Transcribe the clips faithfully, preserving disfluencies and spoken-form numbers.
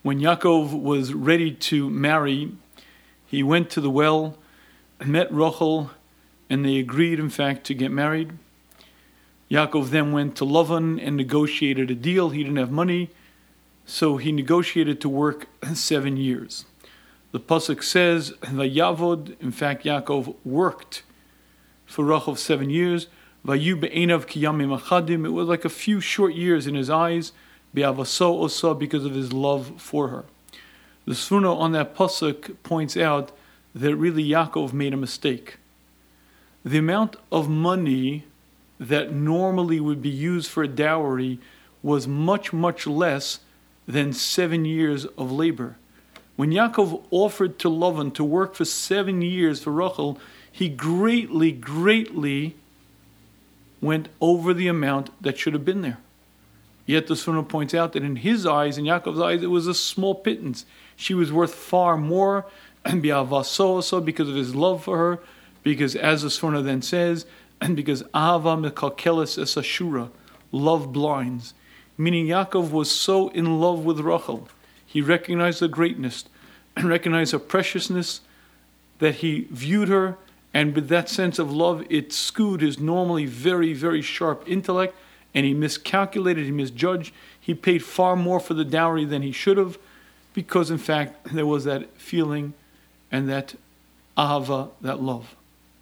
When Yaakov was ready to marry, he went to the well, met Rachel, and they agreed, in fact, to get married. Yaakov then went to Lavan and negotiated a deal. He didn't have money, so he negotiated to work seven years. The pasuk says, "Vayavod." In fact, Yaakov worked for Rachel seven years. Vayu be'enav kiyamim achadim. It was like a few short years in his eyes. Be'avaso osa, because of his love for her. The Sfuna on that pasuk points out that really Yaakov made a mistake. The amount of money that normally would be used for a dowry was much, much less than seven years of labor. When Yaakov offered to Lavan to work for seven years for Rachel, he greatly, greatly went over the amount that should have been there. Yet the Sfuna points out that in his eyes, in Yaakov's eyes, it was a small pittance. She was worth far more, and bi'avaso, because of his love for her, because as the Sfuna then says, and because ahava mekalkeles es ashura, love blinds. Meaning Yaakov was so in love with Rachel, he recognized her greatness and recognized her preciousness, that he viewed her, and with that sense of love, it skewed his normally very, very sharp intellect, and he miscalculated, he misjudged. He paid far more for the dowry than he should have, because in fact there was that feeling and that ahava, that love.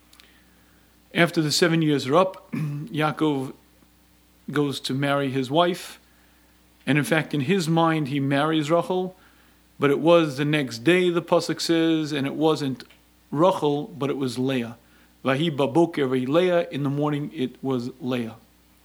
After the seven years are up, Yaakov goes to marry his wife, and in fact in his mind he marries Rachel, but it was the next day, the pasuk says, and it wasn't Rachel, but it was Leah. Vahi baboker vahi Leah, in the morning it was Leah.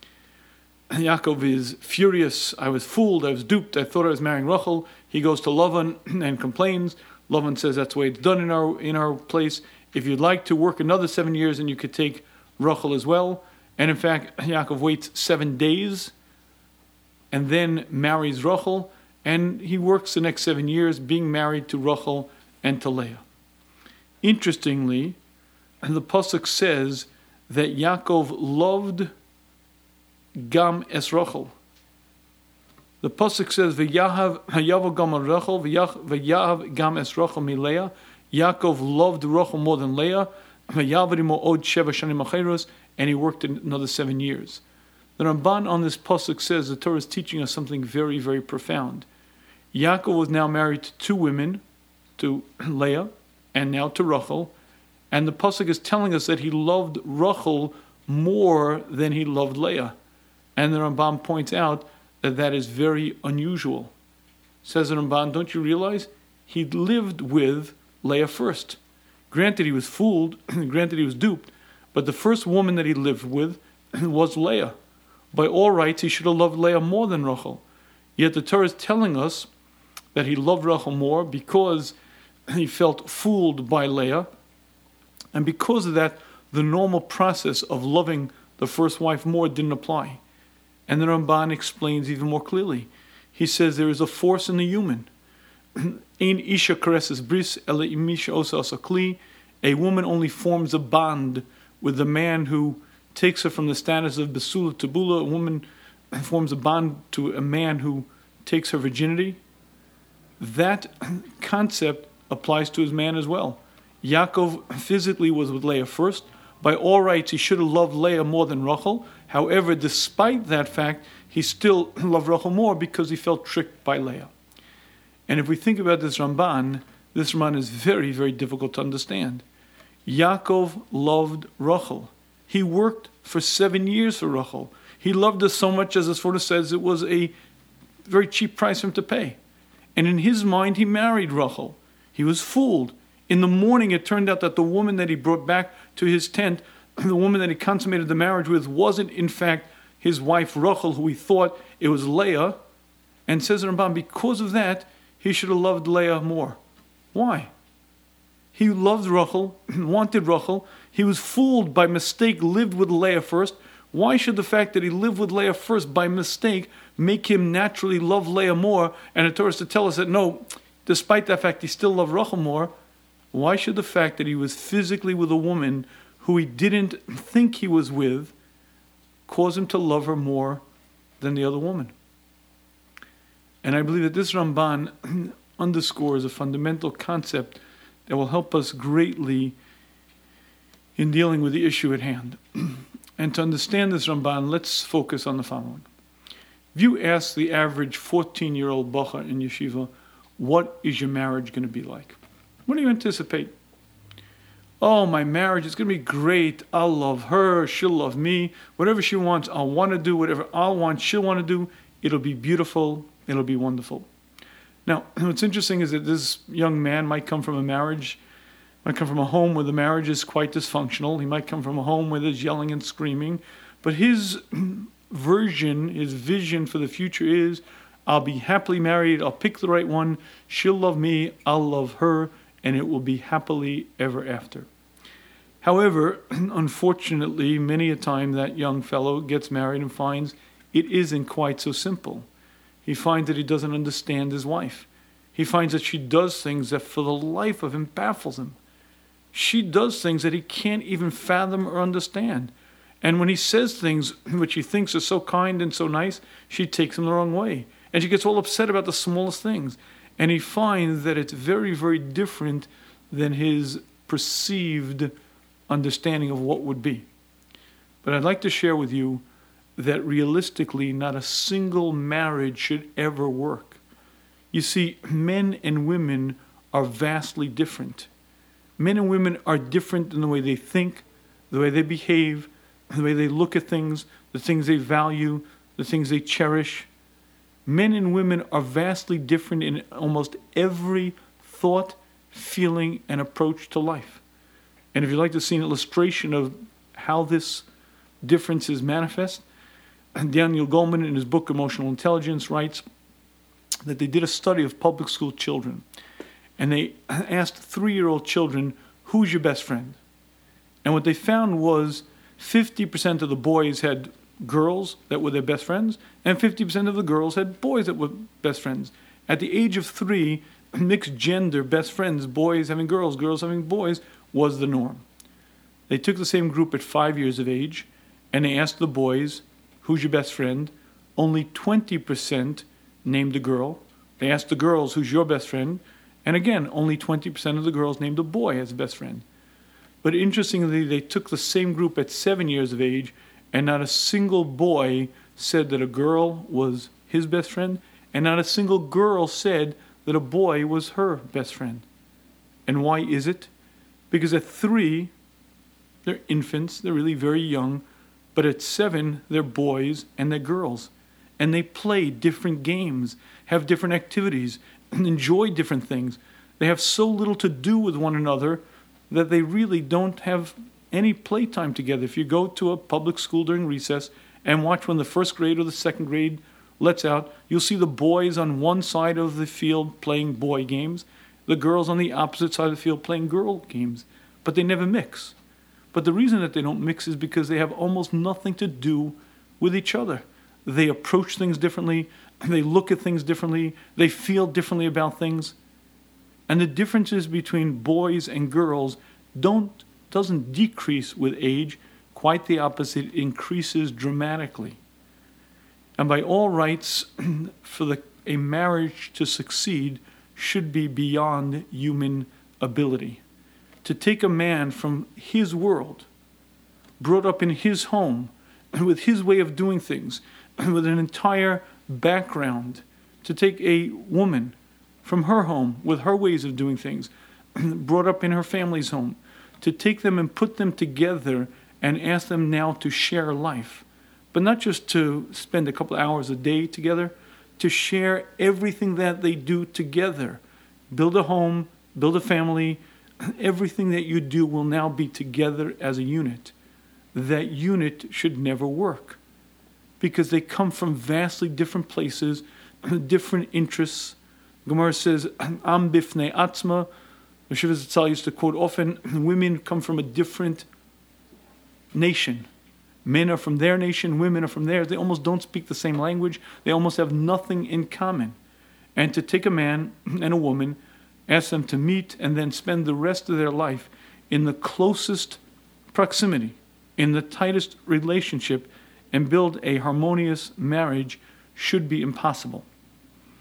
Yaakov is furious. I was fooled, I was duped, I thought I was marrying Rachel. He goes to Lavan and complains. Lavan says that's the way it's done in our in our place. If you'd like to work another seven years, then you could take Rachel as well. And in fact, Yaakov waits seven days and then marries Rachel, and he works the next seven years being married to Rachel and to Leah. Interestingly, the pasuk says that Yaakov loved Gam es Rachel. The pasuk says, "V'yahav hayavo gam Rachel, v'yahav gam es Rachel miLeah." Yaakov loved Rachel more than Leah. V'yavarimo od sheva shanim acheros, and he worked another seven years. The Ramban on this pasuk says the Torah is teaching us something very, very profound. Yaakov was now married to two women, to Leah and now to Rachel, and the pasuk is telling us that he loved Rachel more than he loved Leah. And the Ramban points out that that is very unusual. Says the Ramban, don't you realize? He lived with Leah first. Granted, he was fooled, granted, he was duped, but the first woman that he lived with was Leah. By all rights, he should have loved Leah more than Rachel. Yet the Torah is telling us that he loved Rachel more because he felt fooled by Leah. And because of that, the normal process of loving the first wife more didn't apply. And the Ramban explains even more clearly. He says there is a force in the human. Ein isha kareses bris ele imisha osa asakli. A woman only forms a bond with the man who takes her from the status of besula to bula. A woman forms a bond to a man who takes her virginity. That concept applies to his man as well. Yaakov physically was with Leah first. By all rights, he should have loved Leah more than Rachel. However, despite that fact, he still loved Rachel more because he felt tricked by Leah. And if we think about this Ramban, this Ramban is very, very difficult to understand. Yaakov loved Rachel. He worked for seven years for Rachel. He loved her so much, as the Sfora says, it was a very cheap price for him to pay. And in his mind, he married Rachel. He was fooled. In the morning, it turned out that the woman that he brought back to his tent, the woman that he consummated the marriage with, wasn't in fact his wife Rachel, who he thought it was Leah. And says the Ramban, because of that, he should have loved Leah more. Why? He loved Rachel, wanted Rachel. He was fooled by mistake, lived with Leah first. Why should the fact that he lived with Leah first by mistake make him naturally love Leah more? And the Torah is to tell us that no, despite that fact, he still loved Rachel more. Why should the fact that he was physically with a woman who he didn't think he was with cause him to love her more than the other woman? And I believe that this Ramban underscores a fundamental concept that will help us greatly in dealing with the issue at hand. And to understand this Ramban, let's focus on the following. If you ask the average fourteen-year-old bacha in yeshiva, what is your marriage going to be like? What do you anticipate? Oh, my marriage is going to be great. I'll love her. She'll love me. Whatever she wants, I'll want to do. Whatever I'll want, she'll want to do. It'll be beautiful. It'll be wonderful. Now, what's interesting is that this young man might come from a marriage, might come from a home where the marriage is quite dysfunctional. He might come from a home where there's yelling and screaming. But his version, his vision for the future is, I'll be happily married. I'll pick the right one. She'll love me. I'll love her. And it will be happily ever after. However, unfortunately, many a time that young fellow gets married and finds it isn't quite so simple. He finds that he doesn't understand his wife. He finds that she does things that for the life of him baffles him. She does things that he can't even fathom or understand. And when he says things which he thinks are so kind and so nice, she takes them the wrong way. And she gets all upset about the smallest things. And he finds that it's very, very different than his perceived understanding of what would be. But I'd like to share with you that realistically, not a single marriage should ever work. You see, men and women are vastly different. Men and women are different in the way they think, the way they behave, the way they look at things, the things they value, the things they cherish. Men and women are vastly different in almost every thought, feeling, and approach to life. And if you'd like to see an illustration of how this difference is manifest, Daniel Goleman in his book Emotional Intelligence writes that they did a study of public school children. And they asked three-year-old children, who's your best friend? And what they found was fifty percent of the boys had girls that were their best friends, and fifty percent of the girls had boys that were best friends. At the age of three, mixed gender best friends, boys having girls, girls having boys, was the norm. They took the same group at five years of age, and they asked the boys, who's your best friend? Only twenty percent named a girl. They asked the girls, who's your best friend? And again, only twenty percent of the girls named a boy as a best friend. But interestingly, they took the same group at seven years of age, and not a single boy said that a girl was his best friend, and not a single girl said that a boy was her best friend. And why is it? Because at three, they're infants, they're really very young, but at seven, they're boys and they're girls. And they play different games, have different activities, and enjoy different things. They have so little to do with one another that they really don't have any playtime together. If you go to a public school during recess and watch when the first grade or the second grade lets out, you'll see the boys on one side of the field playing boy games, the girls on the opposite side of the field playing girl games, but they never mix. But the reason that they don't mix is because they have almost nothing to do with each other. They approach things differently, they look at things differently, they feel differently about things. And the differences between boys and girls don't doesn't decrease with age, quite the opposite, it increases dramatically. And by all rights, for the, a marriage to succeed should be beyond human ability. To take a man from his world, brought up in his home, with his way of doing things, with an entire background, to take a woman from her home, with her ways of doing things, brought up in her family's home, to take them and put them together and ask them now to share life. But not just to spend a couple hours a day together, to share everything that they do together. Build a home, build a family. Everything that you do will now be together as a unit. That unit should never work because they come from vastly different places, different interests. Gemara says, Am bifnei atzma. The Shiva Zatzal used to quote often, women come from a different nation. Men are from their nation, women are from theirs. They almost don't speak the same language. They almost have nothing in common. And to take a man and a woman, ask them to meet, and then spend the rest of their life in the closest proximity, in the tightest relationship, and build a harmonious marriage should be impossible.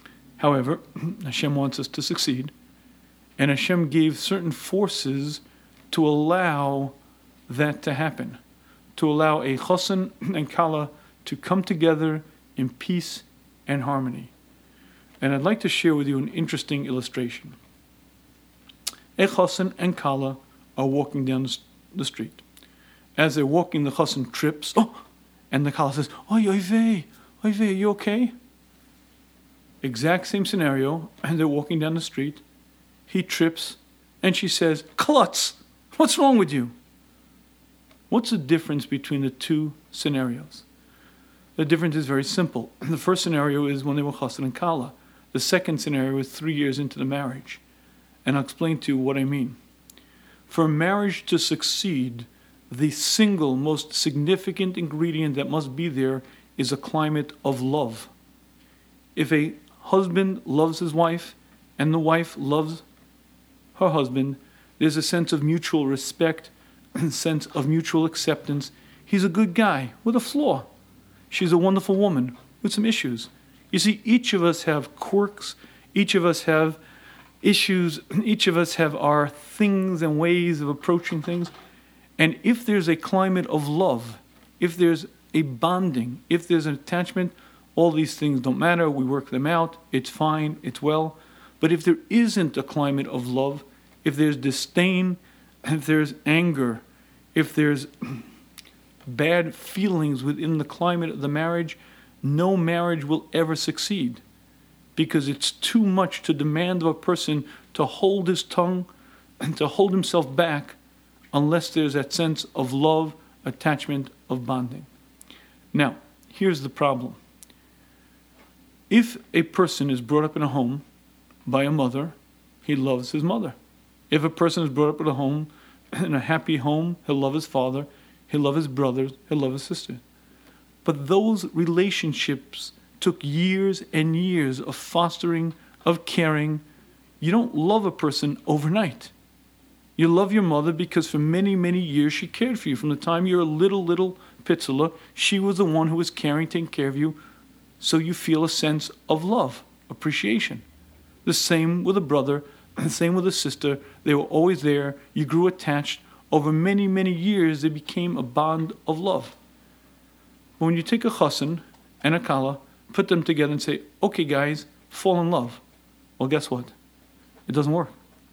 However, Hashem wants us to succeed, and Hashem gave certain forces to allow that to happen, to allow a chassan and kala to come together in peace and harmony. And I'd like to share with you an interesting illustration. A chassan and kala are walking down the street. As they're walking, the chassan trips, oh, and the kala says, "Oy, oy vey, oy vey, are you okay?" Exact same scenario, and they're walking down the street. He trips, and she says, "Klutz, what's wrong with you?" What's the difference between the two scenarios? The difference is very simple. The first scenario is when they were chassan and kala. The second scenario is three years into the marriage. And I'll explain to you what I mean. For a marriage to succeed, the single most significant ingredient that must be there is a climate of love. If a husband loves his wife and the wife loves her husband, there's a sense of mutual respect and sense of mutual acceptance. He's a good guy with a flaw. She's a wonderful woman with some issues. You see, each of us have quirks, each of us have issues, each of us have our things and ways of approaching things. And if there's a climate of love, if there's a bonding, if there's an attachment, all these things don't matter, we work them out, it's fine, it's well. But if there isn't a climate of love, if there's disdain, if there's anger, if there's bad feelings within the climate of the marriage, no marriage will ever succeed. Because it's too much to demand of a person to hold his tongue and to hold himself back unless there's that sense of love, attachment, of bonding. Now, here's the problem. If a person is brought up in a home by a mother, he loves his mother. If a person is brought up in a home, in a happy home, he'll love his father, he'll love his brothers, he'll love his sister. But those relationships took years and years of fostering, of caring. You don't love a person overnight. You love your mother because for many, many years she cared for you. From the time you're a little, little pitzela, she was the one who was caring, taking care of you. So you feel a sense of love, appreciation. The same with a brother, the same with a sister. They were always there. You grew attached. Over many, many years, they became a bond of love. But when you take a chassan and a kala, put them together and say, "Okay, guys, fall in love." Well, guess what? It doesn't work.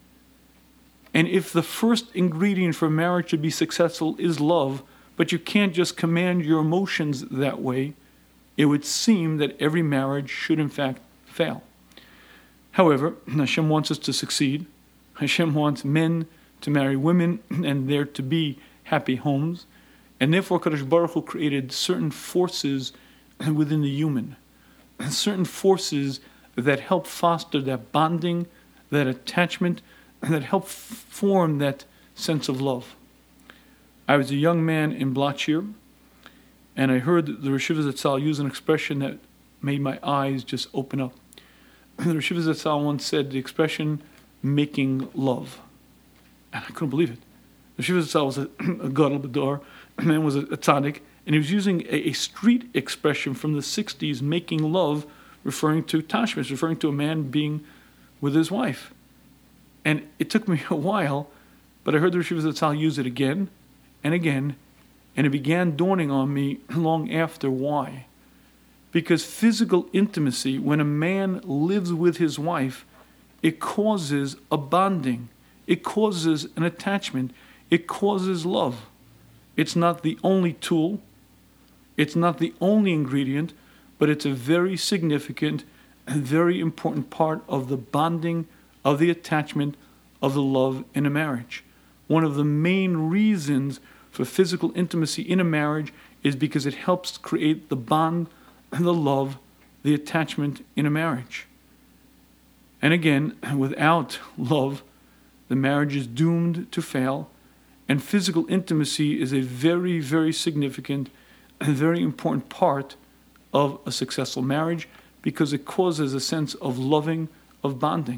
And if the first ingredient for marriage to be successful is love, but you can't just command your emotions that way, it would seem that every marriage should in fact fail. However, Hashem wants us to succeed. Hashem wants men to marry women and there to be happy homes. And therefore, Kadosh Baruch Hu created certain forces within the human, certain forces that help foster that bonding, that attachment, that help form that sense of love. I was a young man in Blachir, and I heard the Reshivas Zatzal use an expression that made my eyes just open up. The Reshivas Zatzal once said the expression, "making love." And I couldn't believe it. The Reshivas Zatzal was a, a gadol b'dor, a man was a, a tzaddik, and he was using a, a street expression from the sixties, making love, referring to tashmish, referring to a man being with his wife. And it took me a while, but I heard the Reshivas Zatzal use it again and again, and it began dawning on me long after why. Because physical intimacy, when a man lives with his wife, it causes a bonding. It causes an attachment. It causes love. It's not the only tool. It's not the only ingredient, but it's a very significant and very important part of the bonding, of the attachment, of the love in a marriage. One of the main reasons for physical intimacy in a marriage is because it helps create the bond and the love, the attachment in a marriage. And again, without love, the marriage is doomed to fail, and physical intimacy is a very, very significant and very important part of a successful marriage because it causes a sense of loving, of bonding.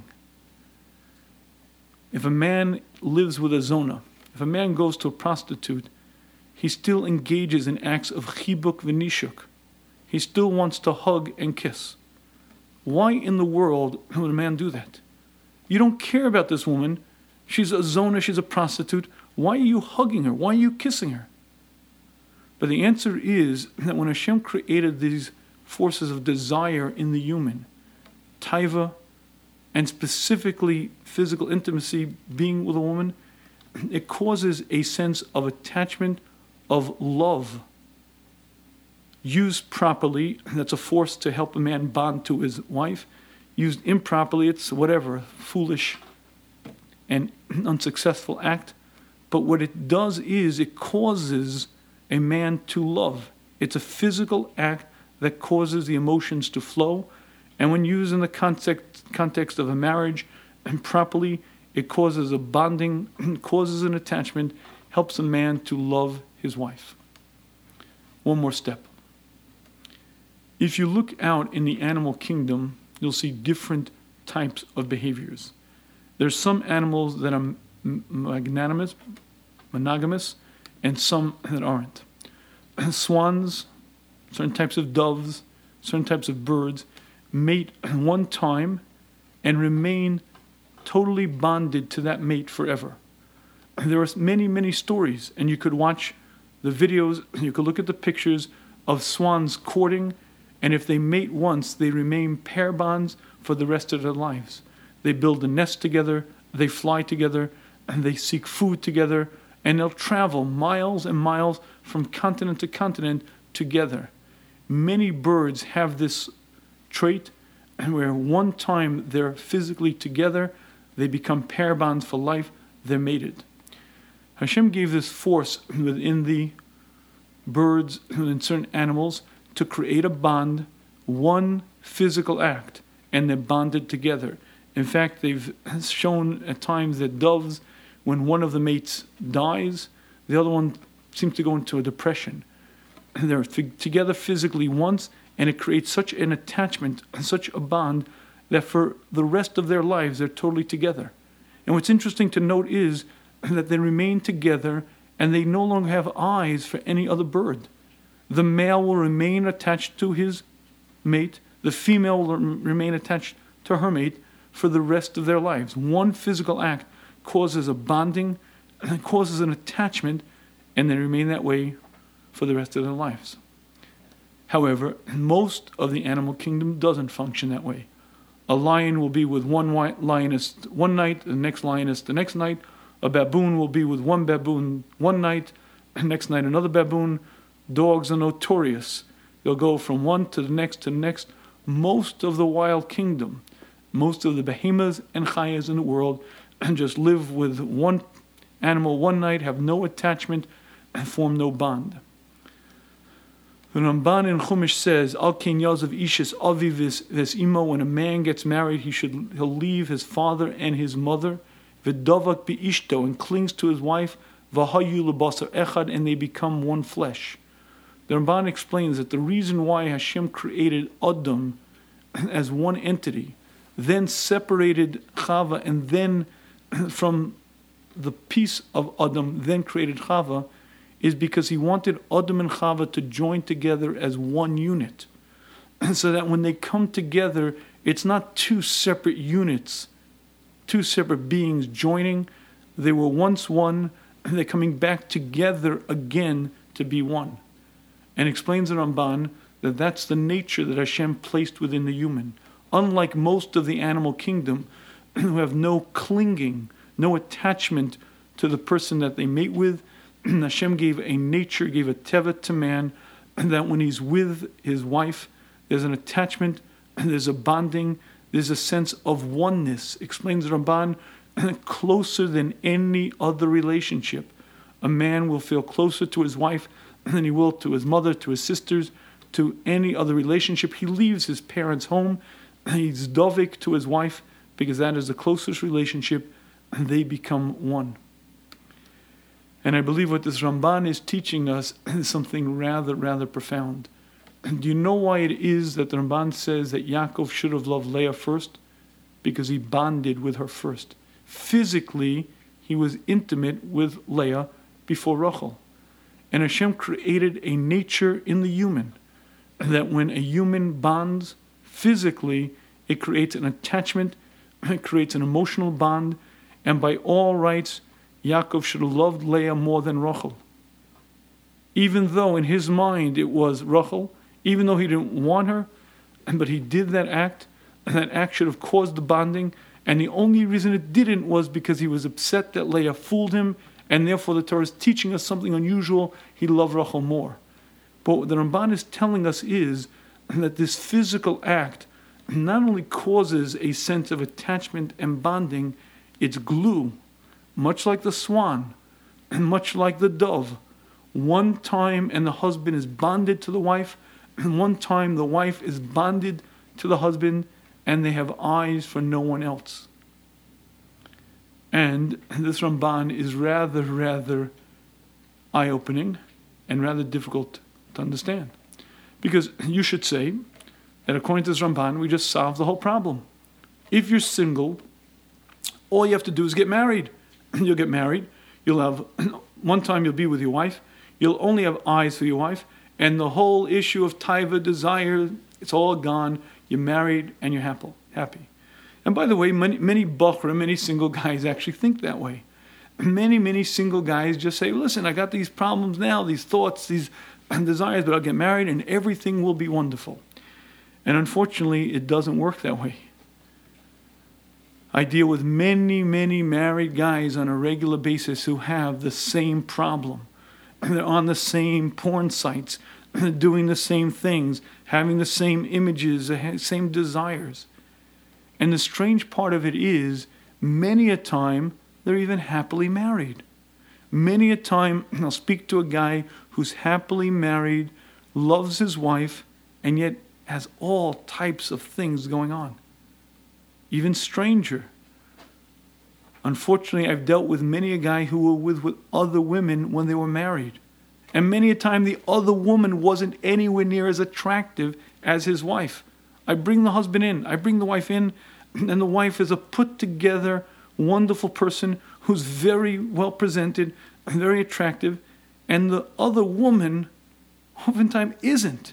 If a man lives with a zona, if a man goes to a prostitute, he still engages in acts of chibuk v'nishuk. He still wants to hug and kiss. Why in the world would a man do that? You don't care about this woman. She's a zona, she's a prostitute. Why are you hugging her? Why are you kissing her? But the answer is that when Hashem created these forces of desire in the human, taiva, and specifically physical intimacy, being with a woman, it causes a sense of attachment, of love. Used properly, that's a force to help a man bond to his wife. Used improperly, it's whatever, foolish and unsuccessful act. But what it does is it causes a man to love. It's a physical act that causes the emotions to flow. And when used in the context, context of a marriage and properly, it causes a bonding, causes an attachment, helps a man to love his wife. One more step. If you look out in the animal kingdom, you'll see different types of behaviors. There's some animals that are magnanimous, monogamous, and some that aren't. Swans, certain types of doves, certain types of birds mate one time and remain totally bonded to that mate forever. There are many, many stories, and you could watch the videos, you could look at the pictures of swans courting, and if they mate once, they remain pair bonds for the rest of their lives. They build a nest together, they fly together, and they seek food together, and they'll travel miles and miles from continent to continent together. Many birds have this trait, where one time they're physically together, they become pair bonds for life, they're mated. Hashem gave this force within the birds and certain animals to create a bond, one physical act, and they're bonded together. In fact, they've shown at times that doves, when one of the mates dies, the other one seems to go into a depression. They're th- together physically once, and it creates such an attachment, such a bond, that for the rest of their lives, they're totally together. And what's interesting to note is that they remain together, and they no longer have eyes for any other bird. The male will remain attached to his mate. The female will remain attached to her mate for the rest of their lives. One physical act causes a bonding, causes an attachment, and they remain that way for the rest of their lives. However, most of the animal kingdom doesn't function that way. A lion will be with one lioness one night, the next lioness the next night. A baboon will be with one baboon one night, and next night another baboon. Dogs are notorious. They'll go from one to the next to the next. Most of the wild kingdom, most of the behemoths and chayas in the world, and just live with one animal one night, have no attachment, and form no bond. The Ramban in Chumash says, Al ken yazav ishis aviv ves imo. When a man gets married, he should he'll leave his father and his mother. V'davak bi'ishto, and clings to his wife. V'hayu lebasar echad, and they become one flesh. The Ramban explains that the reason why Hashem created Adam as one entity, then separated Chava, and then from the piece of Adam, then created Chava, is because he wanted Adam and Chava to join together as one unit. So that when they come together, it's not two separate units, two separate beings joining. They were once one, and they're coming back together again to be one. And explains the Ramban that that's the nature that Hashem placed within the human. Unlike most of the animal kingdom, who have no clinging, no attachment to the person that they mate with, Hashem gave a nature, gave a teva to man, that when he's with his wife, there's an attachment, there's a bonding, there's a sense of oneness. Explains the Ramban, closer than any other relationship. A man will feel closer to his wife than he will to his mother, to his sisters, to any other relationship. He leaves his parents' home, he's dovik to his wife, because that is the closest relationship, and they become one. And I believe what this Ramban is teaching us is something rather, rather profound. Do you know why it is that the Ramban says that Yaakov should have loved Leah first? Because he bonded with her first. Physically, he was intimate with Leah before Rachel. And Hashem created a nature in the human that when a human bonds physically, it creates an attachment, it creates an emotional bond, and by all rights, Yaakov should have loved Leah more than Rachel. Even though in his mind it was Rachel, even though he didn't want her, but he did that act, and that act should have caused the bonding, and the only reason it didn't was because he was upset that Leah fooled him, and therefore the Torah is teaching us something unusual. He loved Rachel more. But what the Ramban is telling us is that this physical act not only causes a sense of attachment and bonding, it's glue, much like the swan, and much like the dove. One time and the husband is bonded to the wife, and one time the wife is bonded to the husband, and they have eyes for no one else. And this Ramban is rather, rather eye-opening and rather difficult to understand. Because you should say that according to this Ramban, we just solved the whole problem. If you're single, all you have to do is get married. You'll get married. You'll have, one time you'll be with your wife. You'll only have eyes for your wife. And the whole issue of taiva, desire, it's all gone. You're married and you're happy. happy. And by the way, many, many bachrim, many single guys actually think that way. Many, many single guys just say, listen, I got these problems now, these thoughts, these desires, but I'll get married and everything will be wonderful. And unfortunately, it doesn't work that way. I deal with many, many married guys on a regular basis who have the same problem. They're on the same porn sites, doing the same things, having the same images, the same desires. And the strange part of it is, many a time, they're even happily married. Many a time, I'll speak to a guy who's happily married, loves his wife, and yet has all types of things going on. Even stranger. Unfortunately, I've dealt with many a guy who were with, with other women when they were married. And many a time the other woman wasn't anywhere near as attractive as his wife. I bring the husband in, I bring the wife in, and the wife is a put-together, wonderful person who's very well presented, very attractive, and the other woman oftentimes isn't.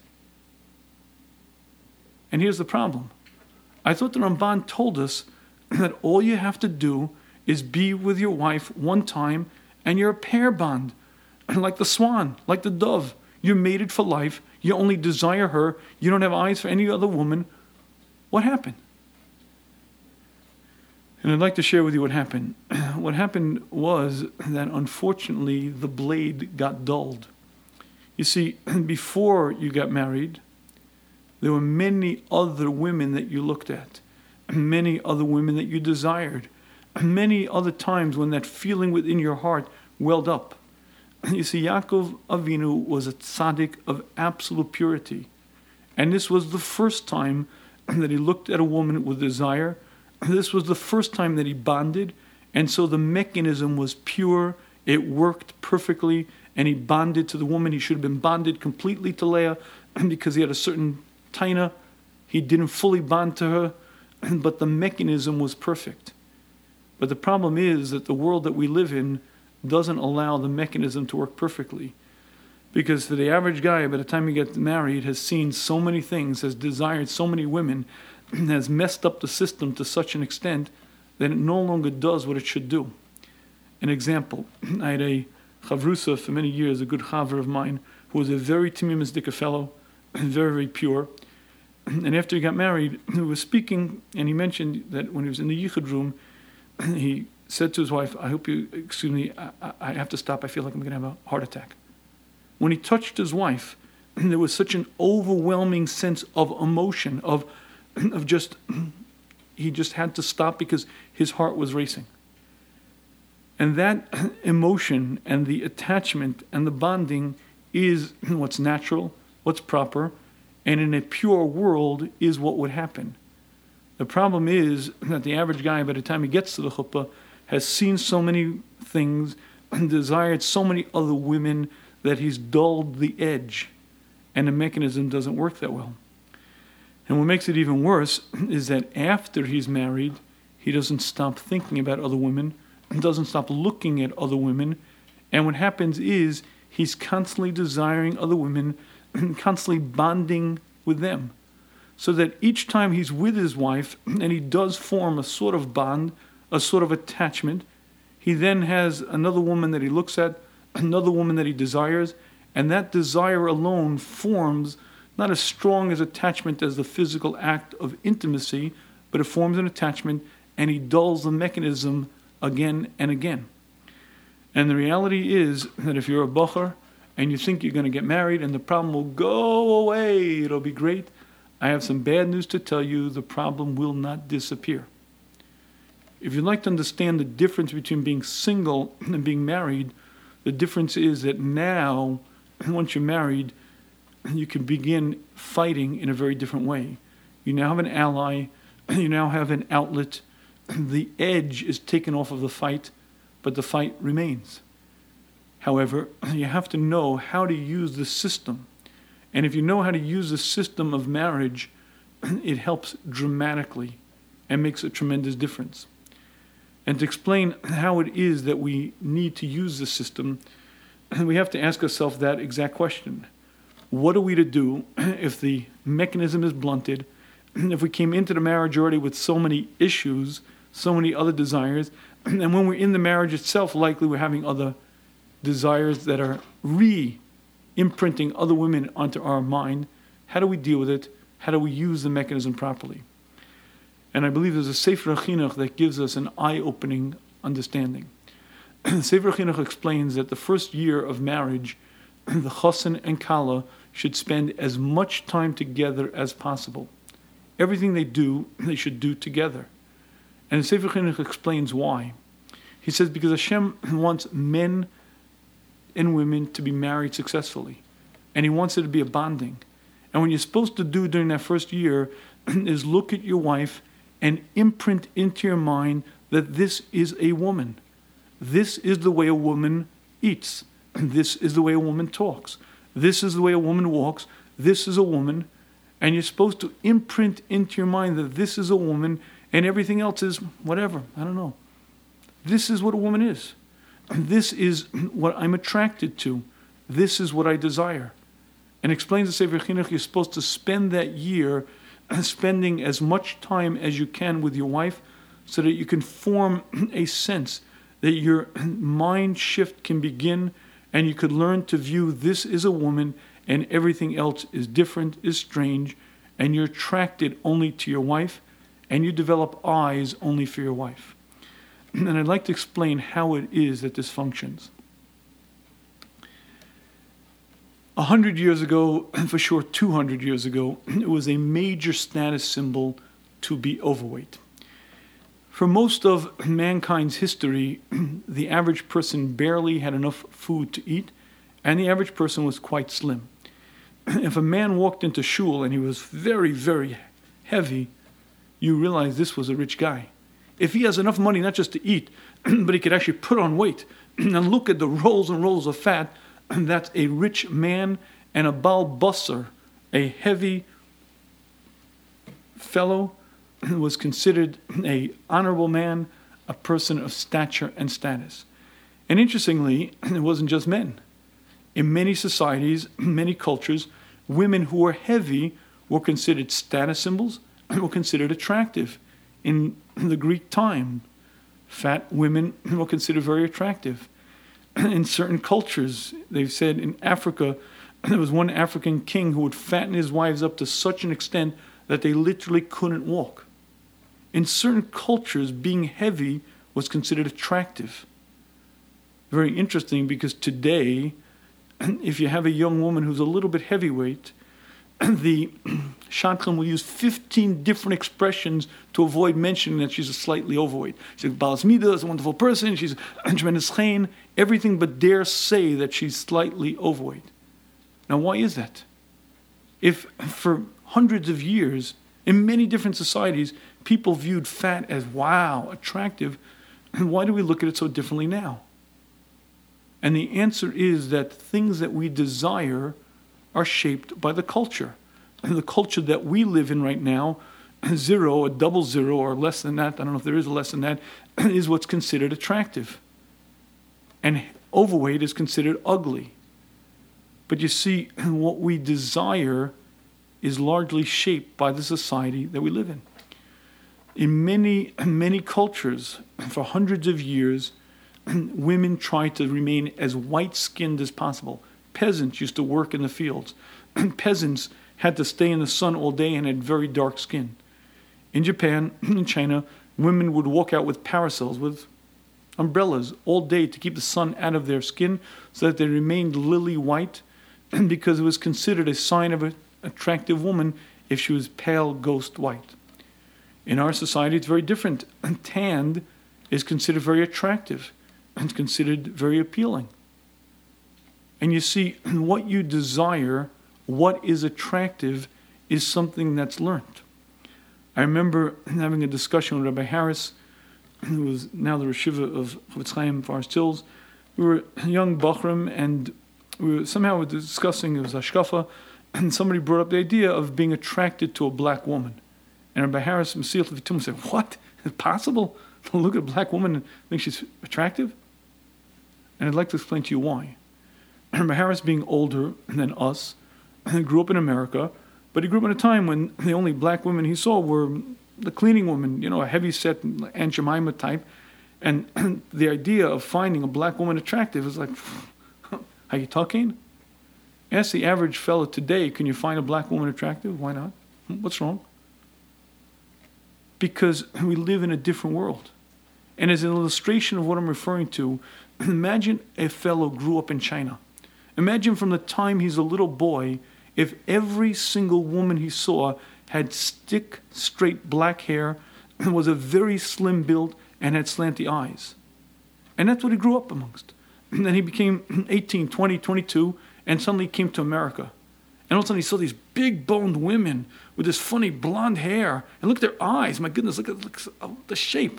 And here's the problem. I thought the Ramban told us that all you have to do is be with your wife one time and you're a pair bond. Like the swan, like the dove. You're mated for life. You only desire her. You don't have eyes for any other woman. What happened? And I'd like to share with you what happened. What happened was that unfortunately the blade got dulled. You see, before you got married, there were many other women that you looked at, many other women that you desired, many other times when that feeling within your heart welled up. You see, Yaakov Avinu was a tzaddik of absolute purity. And this was the first time that he looked at a woman with desire. This was the first time that he bonded. And so the mechanism was pure. It worked perfectly. And he bonded to the woman. He should have been bonded completely to Leah because he had a certain taina. He didn't fully bond to her. But the mechanism was perfect. But the problem is that the world that we live in doesn't allow the mechanism to work perfectly. Because for the average guy, by the time he gets married, has seen so many things, has desired so many women, has messed up the system to such an extent that it no longer does what it should do. An example, I had a chavrusa for many years, a good chaver of mine, who was a very timimistic fellow, very, very pure. And after he got married, he was speaking, and he mentioned that when he was in the yichud room, he said to his wife, I hope you, excuse me, I, I have to stop. I feel like I'm going to have a heart attack. When he touched his wife, there was such an overwhelming sense of emotion, of, of just, he just had to stop because his heart was racing. And that emotion and the attachment and the bonding is what's natural, what's proper, and in a pure world is what would happen. The problem is that the average guy, by the time he gets to the chuppah, has seen so many things and desired so many other women that he's dulled the edge, and the mechanism doesn't work that well. And what makes it even worse is that after he's married, he doesn't stop thinking about other women, doesn't stop looking at other women, and what happens is he's constantly desiring other women, constantly bonding with them. so that each time he's with his wife and he does form a sort of bond, a sort of attachment, he then has another woman that he looks at, another woman that he desires, and that desire alone forms not as strong as attachment as the physical act of intimacy, but it forms an attachment, and he dulls the mechanism again and again. And the reality is that if you're a bocher and you think you're going to get married and the problem will go away, it'll be great, I have some bad news to tell you, the problem will not disappear. If you'd like to understand the difference between being single and being married, the difference is that now, once you're married, you can begin fighting in a very different way. You now have an ally, you now have an outlet. The edge is taken off of the fight, but the fight remains. However, you have to know how to use the system. And if you know how to use the system of marriage, it helps dramatically and makes a tremendous difference. And to explain how it is that we need to use the system, we have to ask ourselves that exact question. What are we to do if the mechanism is blunted, if we came into the marriage already with so many issues, so many other desires, and when we're in the marriage itself, likely we're having other desires that are re-imprinting other women onto our mind? How do we deal with it? How do we use the mechanism properly? And I believe there's a Sefer Chinuch that gives us an eye-opening understanding. Sefer Chinuch explains that the first year of marriage, the chassan and kala should spend as much time together as possible. Everything they do, they should do together. And Sefer Chinuch explains why. He says because Hashem wants men and women to be married successfully. And He wants it to be a bonding. And what you're supposed to do during that first year is look at your wife and imprint into your mind that this is a woman. This is the way a woman eats. This is the way a woman talks. This is the way a woman walks. This is a woman. And you're supposed to imprint into your mind that this is a woman and everything else is whatever. I don't know. This is what a woman is. This is what I'm attracted to. This is what I desire. And explains the Sefer Chinuch, you're supposed to spend that year spending as much time as you can with your wife so that you can form a sense that your mind shift can begin and you could learn to view this is a woman and everything else is different, is strange, and you're attracted only to your wife and you develop eyes only for your wife. And I'd like to explain how it is that this functions. A hundred years ago, for sure two hundred years ago, it was a major status symbol to be overweight. For most of mankind's history, the average person barely had enough food to eat, and the average person was quite slim. If a man walked into shul and he was very, very heavy, you realize this was a rich guy. If he has enough money not just to eat, but he could actually put on weight, and look at the rolls and rolls of fat, that's a rich man, and a Baal Basar, a heavy fellow, was considered a honorable man, a person of stature and status. And interestingly, it wasn't just men. In many societies, many cultures, women who were heavy were considered status symbols and were considered attractive. In the Greek time, fat women were considered very attractive. In certain cultures, they've said in Africa, there was one African king who would fatten his wives up to such an extent that they literally couldn't walk. In certain cultures, being heavy was considered attractive. Very interesting, because today, if you have a young woman who's a little bit heavyweight, the shadchan will use fifteen different expressions to avoid mentioning that she's a slightly overweight. She's Balas Midah, is a wonderful person, she's a tremendous chen, everything but dare say that she's slightly overweight. Now, why is that? If for hundreds of years, in many different societies, people viewed fat as, wow, attractive, why do we look at it so differently now? And the answer is that things that we desire are shaped by the culture. And the culture that we live in right now, zero or double zero or less than that, I don't know if there is a less than that, is what's considered attractive. And overweight is considered ugly. But you see, what we desire is largely shaped by the society that we live in. In many, many cultures, for hundreds of years, women tried to remain as white-skinned as possible. Peasants used to work in the fields. Peasants had to stay in the sun all day and had very dark skin. In Japan, in China, women would walk out with parasols, with umbrellas all day to keep the sun out of their skin so that they remained lily white, because it was considered a sign of an attractive woman if she was pale ghost white. In our society, it's very different. Tanned is considered very attractive and considered very appealing. And you see, what you desire, what is attractive, is something that's learned. I remember having a discussion with Rabbi Harris, who was now the Rosh Yeshiva of Chofetz Chaim Forest Hills. We were young Bachrim, and we were somehow discussing, it was Hashkafa, and somebody brought up the idea of being attracted to a black woman. And Rabbi Harris, Messiah Levitum, said, "What? Is it possible to look at a black woman and think she's attractive?" And I'd like to explain to you why. Rabbi Harris, being older than us, grew up in America, but he grew up in a time when the only black women he saw were the cleaning woman, you know, a heavy-set Aunt Jemima type. And the idea of finding a black woman attractive is like, are you talking? Ask the average fellow today, can you find a black woman attractive? Why not? What's wrong? Because we live in a different world. And as an illustration of what I'm referring to, imagine a fellow grew up in China. Imagine from the time he's a little boy, if every single woman he saw had stick, straight black hair, was a very slim build, and had slanty eyes. And that's what he grew up amongst. And then he became eighteen, twenty, twenty-two, and suddenly came to America. And all of a sudden he saw these big-boned women with this funny blonde hair. And look at their eyes. My goodness, look at, look at the shape.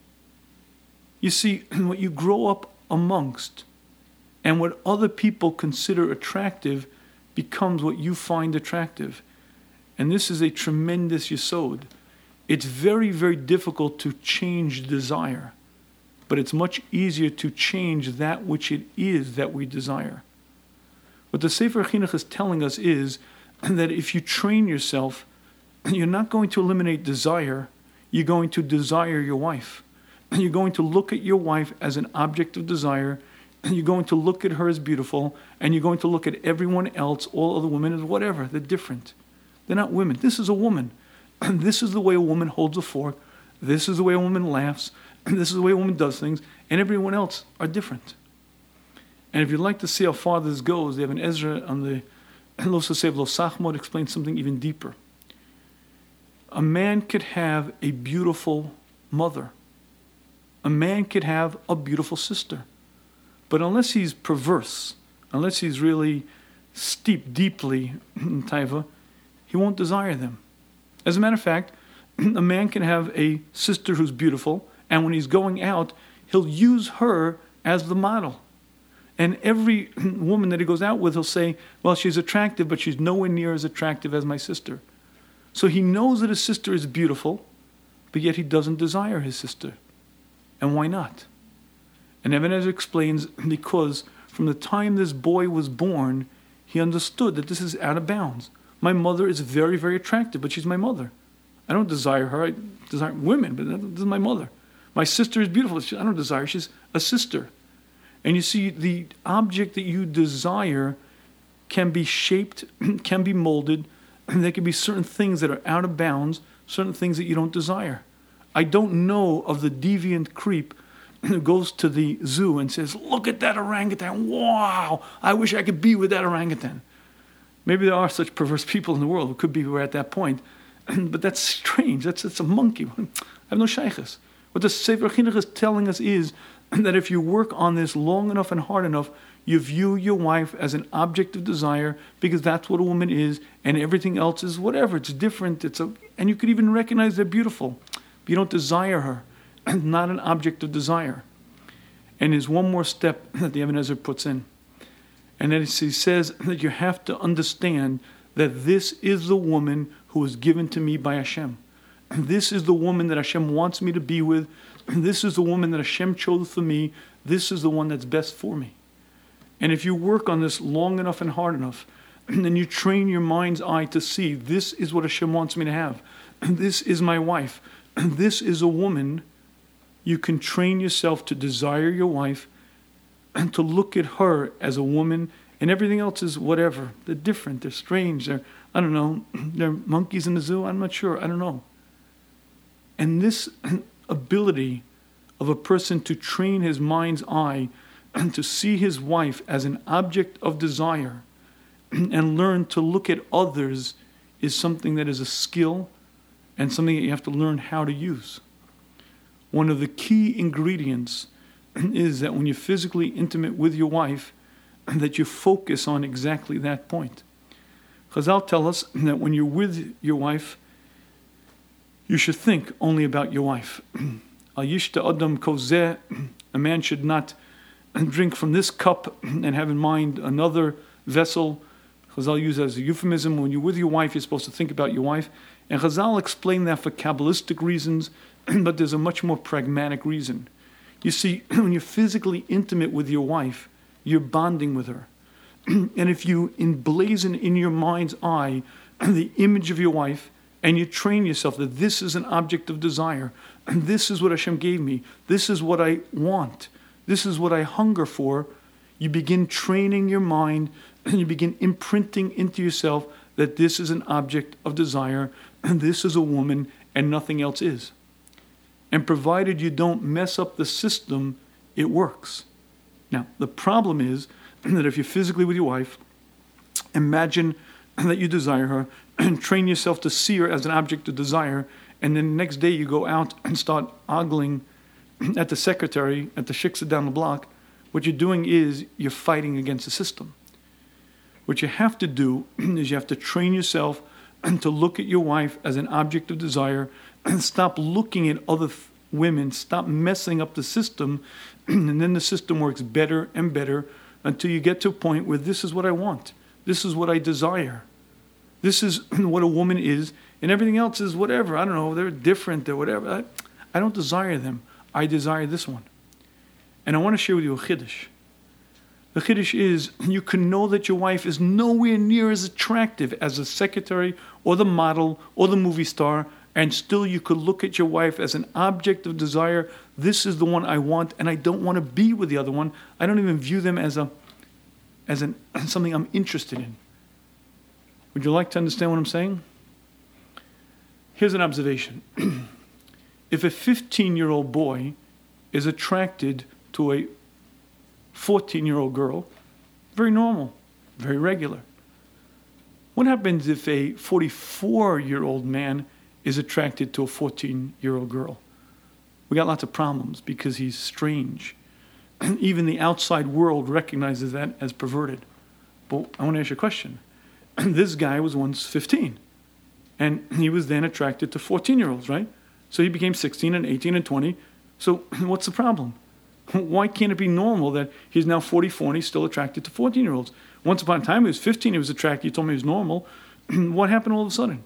You see, what you grow up amongst and what other people consider attractive becomes what you find attractive. And this is a tremendous yesod. It's very, very difficult to change desire, but it's much easier to change that which it is that we desire. What the Sefer Chinuch is telling us is that if you train yourself, you're not going to eliminate desire, you're going to desire your wife. You're going to look at your wife as an object of desire, you're going to look at her as beautiful, and you're going to look at everyone else, all other women, as whatever. They're different. They're not women. This is a woman. This is the way a woman holds a fork. This is the way a woman laughs. This is the way a woman does things. And everyone else are different. And if you'd like to see how far this goes, they have an Ezra on the Lo Sasev Lo Sachmo explains something even deeper. A man could have a beautiful mother. A man could have a beautiful sister. But unless he's perverse, unless he's really steeped deeply in taiva, he won't desire them. As a matter of fact, a man can have a sister who's beautiful, and when he's going out, he'll use her as the model. And every woman that he goes out with, he'll say, well, she's attractive, but she's nowhere near as attractive as my sister. So he knows that his sister is beautiful, but yet he doesn't desire his sister. And why not? And Ibn Ezra explains, because from the time this boy was born, he understood that this is out of bounds. My mother is very, very attractive, but she's my mother. I don't desire her. I desire women, but this is my mother. My sister is beautiful. I don't desire her. She's a sister. And you see, the object that you desire can be shaped, can be molded, and there can be certain things that are out of bounds, certain things that you don't desire. I don't know of the deviant creep who goes to the zoo and says, look at that orangutan. Wow, I wish I could be with that orangutan. Maybe there are such perverse people in the world. It could be we're at that point. But that's strange. That's, that's a monkey. I have no shaykhs. What the Sefer Chinuch is telling us is that if you work on this long enough and hard enough, you view your wife as an object of desire because that's what a woman is, and everything else is whatever. It's different. It's a, and you could even recognize they're beautiful. But you don't desire her. Not an object of desire. And there's one more step that the Ibn Ezra puts in. And that is, he says that you have to understand that this is the woman who was given to me by Hashem. This is the woman that Hashem wants me to be with. This is the woman that Hashem chose for me. This is the one that's best for me. And if you work on this long enough and hard enough, And then you train your mind's eye to see, this is what Hashem wants me to have. This is my wife. This is a woman. You can train yourself to desire your wife and to look at her as a woman, and everything else is whatever. They're different. They're strange. They're, I don't know, they're monkeys in the zoo. I'm not sure. I don't know. And this ability of a person to train his mind's eye and to see his wife as an object of desire and learn to look at others is something that is a skill and something that you have to learn how to use. One of the key ingredients is that when you're physically intimate with your wife, that you focus on exactly that point. Chazal tell us that when you're with your wife, you should think only about your wife. Al yishta adam kozeh, a man should not drink from this cup and have in mind another vessel. Chazal use as a euphemism. When you're with your wife, you're supposed to think about your wife. And Chazal explain that for Kabbalistic reasons, but there's a much more pragmatic reason. You see, when you're physically intimate with your wife, you're bonding with her. And if you emblazon in your mind's eye the image of your wife, and you train yourself that this is an object of desire, and this is what Hashem gave me, this is what I want, this is what I hunger for, you begin training your mind, and you begin imprinting into yourself that this is an object of desire, and this is a woman, and nothing else is. And provided you don't mess up the system, it works. Now, the problem is that if you're physically with your wife, imagine that you desire her, and train yourself to see her as an object of desire, and then the next day you go out and start ogling at the secretary, at the shiksa down the block. What you're doing is you're fighting against the system. What you have to do is you have to train yourself to look at your wife as an object of desire, and stop looking at other f- women, stop messing up the system, and then the system works better and better until you get to a point where this is what I want. This is what I desire. This is what a woman is, and everything else is whatever. I don't know, they're different, they're whatever. I, I don't desire them. I desire this one. And I want to share with you a chiddush. The chiddush is, you can know that your wife is nowhere near as attractive as the secretary or the model or the movie star, and still you could look at your wife as an object of desire. This is the one I want, and I don't want to be with the other one. I don't even view them as a, as an something I'm interested in. Would you like to understand what I'm saying? Here's an observation. If a fifteen-year-old boy is attracted to a fourteen-year-old girl, very normal, very regular. What happens if a forty-four-year-old man is attracted to a fourteen-year-old girl? We got lots of problems because he's strange. Even the outside world recognizes that as perverted. But I want to ask you a question. This guy was once fifteen, and he was then attracted to fourteen-year-olds, right? So he became sixteen and eighteen and twenty. So what's the problem? Why can't it be normal that he's now forty-four and he's still attracted to fourteen-year-olds? Once upon a time, he was fifteen, he was attracted, you told me he was normal. What happened all of a sudden?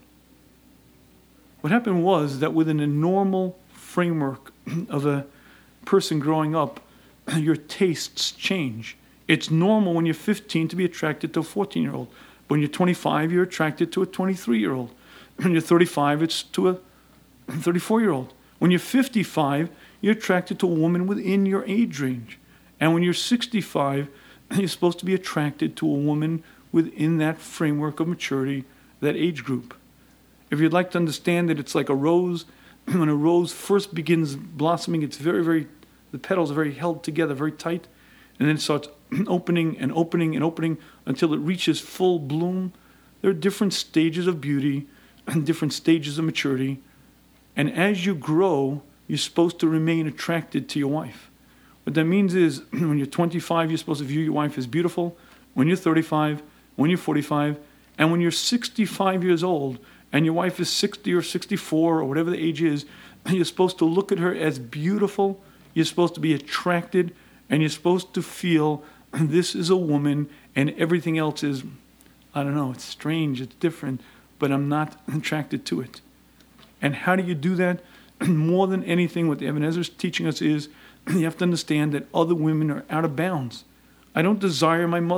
What happened was that within a normal framework of a person growing up, your tastes change. It's normal when you're fifteen to be attracted to a fourteen-year-old. When you're twenty-five, you're attracted to a twenty-three-year-old. When you're thirty-five, it's to a thirty-four-year-old. When you're fifty-five, you're attracted to a woman within your age range. And when you're sixty-five, you're supposed to be attracted to a woman within that framework of maturity, that age group. If you'd like to understand that it's like a rose, when a rose first begins blossoming, it's very, very, the petals are very held together, very tight, and then it starts opening and opening and opening until it reaches full bloom. There are different stages of beauty and different stages of maturity. And as you grow, you're supposed to remain attracted to your wife. What that means is, when you're twenty-five, you're supposed to view your wife as beautiful. When you're thirty-five, when you're forty-five, and when you're sixty-five years old, and your wife is sixty or sixty-four or whatever the age is, you're supposed to look at her as beautiful. You're supposed to be attracted, and you're supposed to feel this is a woman, and everything else is, I don't know, it's strange, it's different, but I'm not attracted to it. And how do you do that? More than anything, what the Ibn Ezra is teaching us is, you have to understand that other women are out of bounds. I don't desire my mother.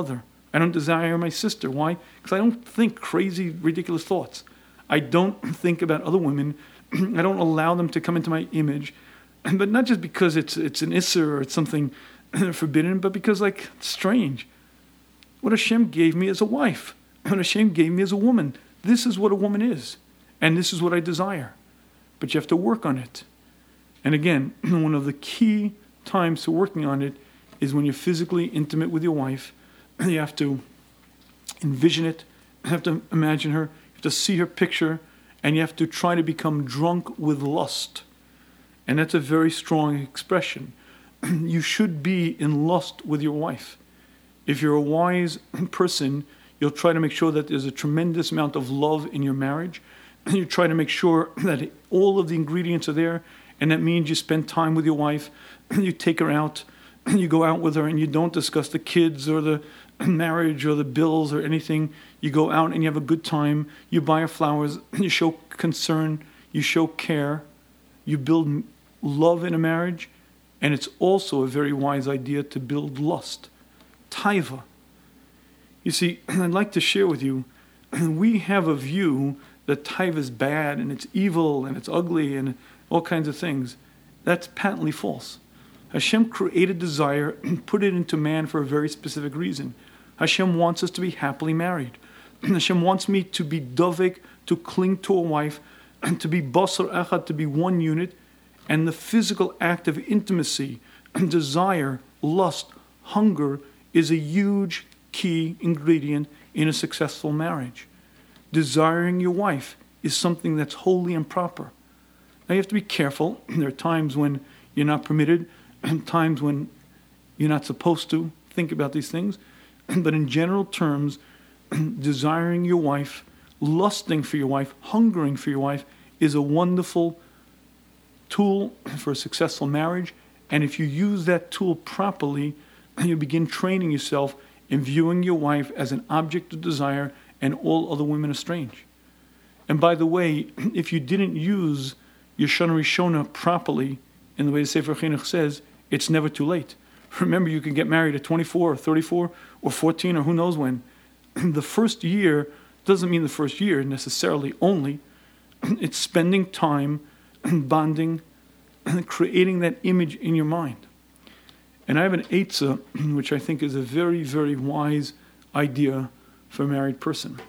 I don't desire my sister. Why? Because I don't think crazy, ridiculous thoughts. I don't think about other women. I don't allow them to come into my image. But not just because it's it's an isser or it's something forbidden, but because, like, it's strange. What Hashem gave me as a wife, what Hashem gave me as a woman. This is what a woman is. And this is what I desire. But you have to work on it. And again, one of the key times to working on it is when you're physically intimate with your wife. You have to envision it. You have to imagine her. You have to see her picture. And you have to try to become drunk with lust. And that's a very strong expression. You should be in lust with your wife. If you're a wise person, you'll try to make sure that there's a tremendous amount of love in your marriage. You try to make sure that all of the ingredients are there. And that means you spend time with your wife. You take her out. You go out with her and you don't discuss the kids or the marriage or the bills or anything. You go out and you have a good time. You buy her flowers. You show concern. You show care. You build love in a marriage. And it's also a very wise idea to build lust. Taiva. You see, I'd like to share with you, we have a view that taiva is bad and it's evil and it's ugly and all kinds of things. That's patently false. Hashem created desire and put it into man for a very specific reason. Hashem wants us to be happily married. Hashem wants me to be dovek, to cling to a wife, and to be basar echad, to be one unit. And the physical act of intimacy, desire, lust, hunger is a huge key ingredient in a successful marriage. Desiring your wife is something that's wholly improper. Now you have to be careful. There are times when you're not permitted, and times when you're not supposed to think about these things. But in general terms, desiring your wife, lusting for your wife, hungering for your wife is a wonderful tool for a successful marriage. And if you use that tool properly, you begin training yourself in viewing your wife as an object of desire and all other women are strange. And by the way, if you didn't use your Shana Rishona properly, in the way the Sefer Chinuch says, it's never too late. Remember, you can get married at twenty-four or thirty-four or fourteen or who knows when. The first year doesn't mean the first year necessarily only. It's spending time bonding, creating that image in your mind. And I have an eitzah, which I think is a very, very wise idea for a married person.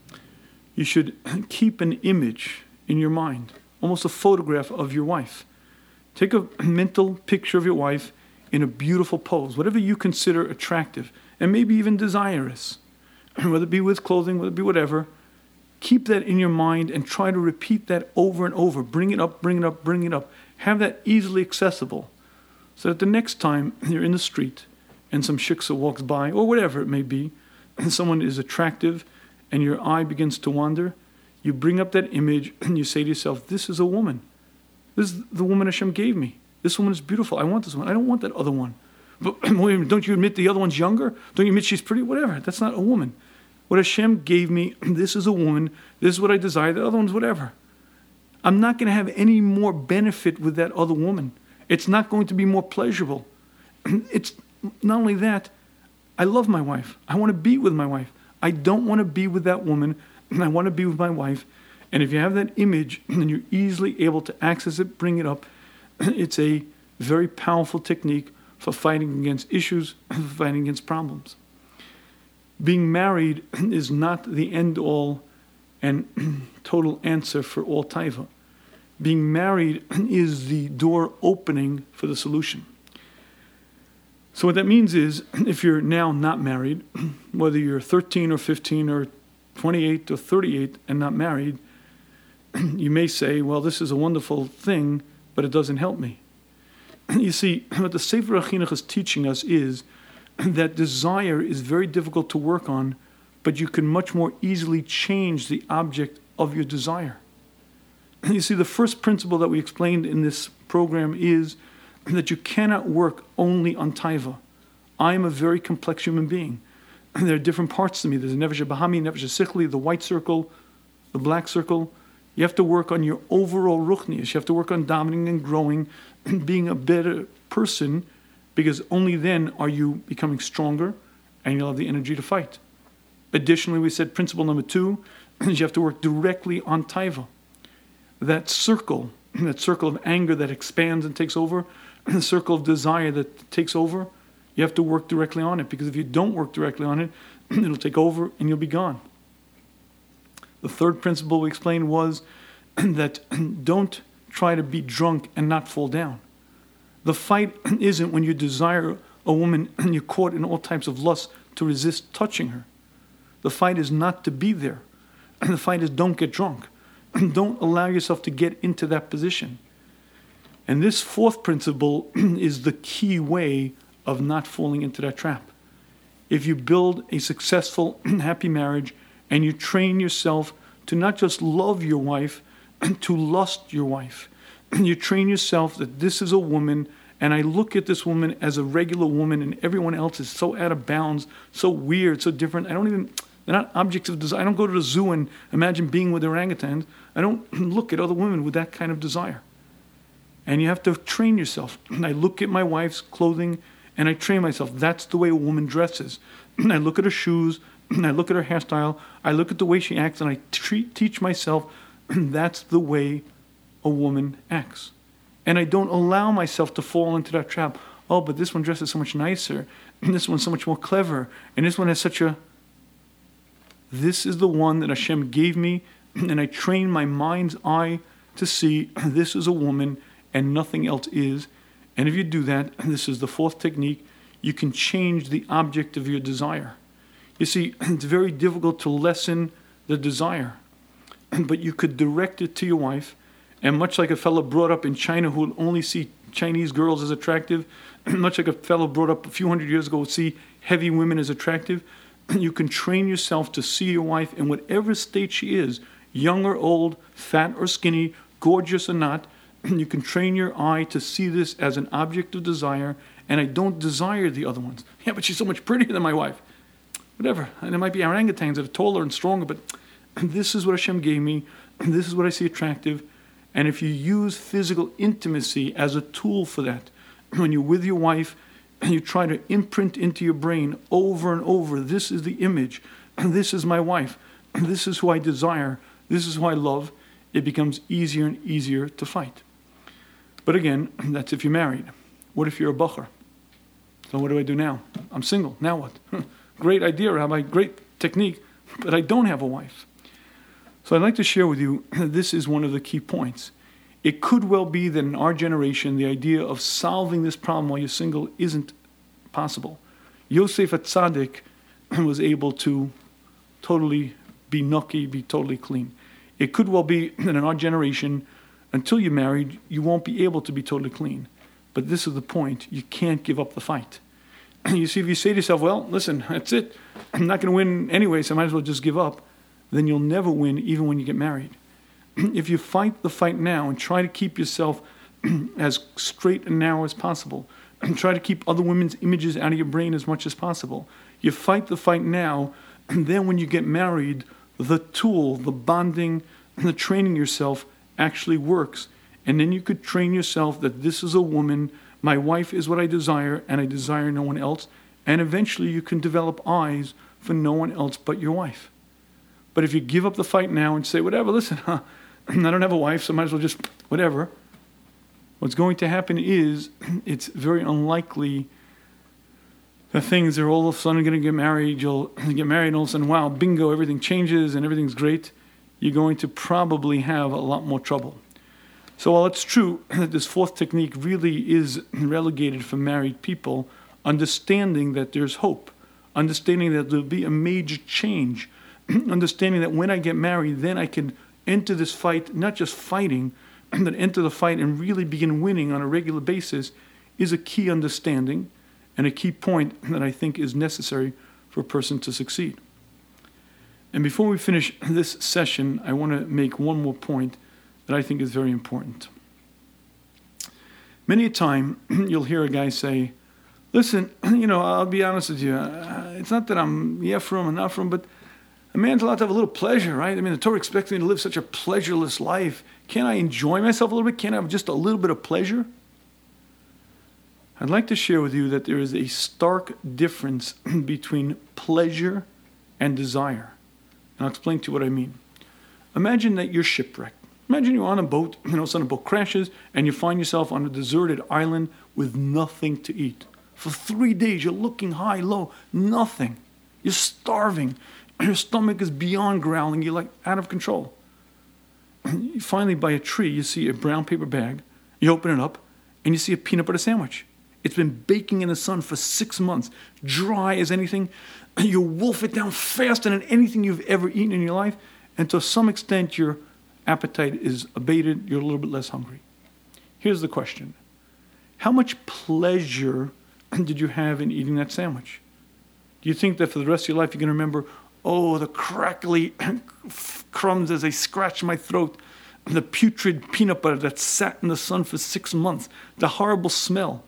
You should keep an image in your mind, almost a photograph of your wife. Take a mental picture of your wife in a beautiful pose, whatever you consider attractive, and maybe even desirous, whether it be with clothing, whether it be whatever. Keep that in your mind and try to repeat that over and over. Bring it up, bring it up, bring it up. Have that easily accessible so that the next time you're in the street and some shiksa walks by, or whatever it may be, and someone is attractive and your eye begins to wander, you bring up that image and you say to yourself, this is a woman. This is the woman Hashem gave me. This woman is beautiful. I want this one. I don't want that other one. But don't you admit the other one's younger? Don't you admit she's pretty? Whatever. That's not a woman. What Hashem gave me, this is a woman, this is what I desire, the other one's whatever. I'm not going to have any more benefit with that other woman. It's not going to be more pleasurable. It's not only that, I love my wife. I want to be with my wife. I don't want to be with that woman. I want to be with my wife. And if you have that image and you're easily able to access it, bring it up, it's a very powerful technique for fighting against issues, fighting against problems. Being married is not the end-all and total answer for all taiva. Being married is the door opening for the solution. So what that means is, if you're now not married, whether you're thirteen or fifteen or twenty-eight or thirty-eight and not married, you may say, well, this is a wonderful thing, but it doesn't help me. You see, what the Sefer HaChinuch is teaching us is that desire is very difficult to work on, but you can much more easily change the object of your desire. You see, the first principle that we explained in this program is that you cannot work only on taiva. I am a very complex human being. There are different parts to me. There's a nefesh bahami, nefesh sichli, the white circle, the black circle. You have to work on your overall ruchnius. You have to work on dominating and growing, being a better person, because only then are you becoming stronger and you'll have the energy to fight. Additionally, we said principle number two is you have to work directly on taiva. That circle, that circle of anger that expands and takes over, the circle of desire that takes over, you have to work directly on it, because if you don't work directly on it, it'll take over and you'll be gone. The third principle we explained was that don't try to be drunk and not fall down. The fight isn't when you desire a woman and you're caught in all types of lust to resist touching her. The fight is not to be there. The fight is don't get drunk. Don't allow yourself to get into that position. And this fourth principle is the key way of not falling into that trap. If you build a successful, happy marriage and you train yourself to not just love your wife, to lust your wife, you train yourself that this is a woman, and I look at this woman as a regular woman, and everyone else is so out of bounds, so weird, so different. I don't even, they're not objects of desire. I don't go to the zoo and imagine being with orangutans. I don't look at other women with that kind of desire. And you have to train yourself. I look at my wife's clothing and I train myself. That's the way a woman dresses. I look at her shoes, I look at her hairstyle, I look at the way she acts, and I treat, teach myself that's the way a woman acts. And I don't allow myself to fall into that trap. Oh, but this one dresses so much nicer, and this one's so much more clever, and this one has such a... This is the one that Hashem gave me, and I train my mind's eye to see this is a woman and nothing else is. And if you do that, this is the fourth technique, you can change the object of your desire. You see, it's very difficult to lessen the desire, but you could direct it to your wife. And much like a fellow brought up in China who would only see Chinese girls as attractive, much like a fellow brought up a few hundred years ago would see heavy women as attractive, you can train yourself to see your wife in whatever state she is, young or old, fat or skinny, gorgeous or not. You can train your eye to see this as an object of desire, and I don't desire the other ones. Yeah, but she's so much prettier than my wife. Whatever. And there might be orangutans that are taller and stronger, but this is what Hashem gave me, and this is what I see attractive. And if you use physical intimacy as a tool for that, when you're with your wife and you try to imprint into your brain over and over, this is the image, this is my wife, this is who I desire, this is who I love, it becomes easier and easier to fight. But again, that's if you're married. What if you're a bacher? So what do I do now? I'm single. Now what? Great idea, Rabbi, great technique, but I don't have a wife. So I'd like to share with you, this is one of the key points. It could well be that in our generation, the idea of solving this problem while you're single isn't possible. Yosef HaTzadik was able to totally be nucky, be totally clean. It could well be that in our generation, until you're married, you won't be able to be totally clean. But this is the point. You can't give up the fight. You see, if you say to yourself, well, listen, that's it. I'm not going to win anyway, so I might as well just give up. Then you'll never win even when you get married. If you fight the fight now and try to keep yourself as straight and narrow as possible, and try to keep other women's images out of your brain as much as possible, you fight the fight now, and then when you get married, the tool, the bonding, the training yourself actually works. And then you could train yourself that this is a woman, my wife is what I desire, and I desire no one else. And eventually you can develop eyes for no one else but your wife. But if you give up the fight now and say, whatever, listen, huh, I don't have a wife, so I might as well just, whatever. What's going to happen is, it's very unlikely that things are all of a sudden going to get married. You'll get married and all of a sudden, wow, bingo, everything changes and everything's great. You're going to probably have a lot more trouble. So while it's true that this fourth technique really is relegated for married people, understanding that there's hope, understanding that there'll be a major change, understanding that when I get married, then I can enter this fight, not just fighting, but enter the fight and really begin winning on a regular basis, is a key understanding and a key point that I think is necessary for a person to succeed. And before we finish this session, I want to make one more point that I think is very important. Many a time, you'll hear a guy say, listen, you know, I'll be honest with you, it's not that I'm yeah from and not from, but a man's allowed to have a little pleasure, right? I mean, the Torah expects me to live such a pleasureless life. Can't I enjoy myself a little bit? Can't I have just a little bit of pleasure? I'd like to share with you that there is a stark difference between pleasure and desire. And I'll explain to you what I mean. Imagine that you're shipwrecked. Imagine you're on a boat, you know, suddenly a boat crashes, and you find yourself on a deserted island with nothing to eat. For three days, you're looking high, low, nothing. You're starving. Your stomach is beyond growling. You're like out of control. Finally, by a tree, you see a brown paper bag. You open it up, and you see a peanut butter sandwich. It's been baking in the sun for six months, dry as anything. You wolf it down faster than anything you've ever eaten in your life, and to some extent, your appetite is abated. You're a little bit less hungry. Here's the question. How much pleasure did you have in eating that sandwich? Do you think that for the rest of your life you're going to remember, oh, the crackly crumbs as they scratched my throat, the putrid peanut butter that sat in the sun for six months, the horrible smell?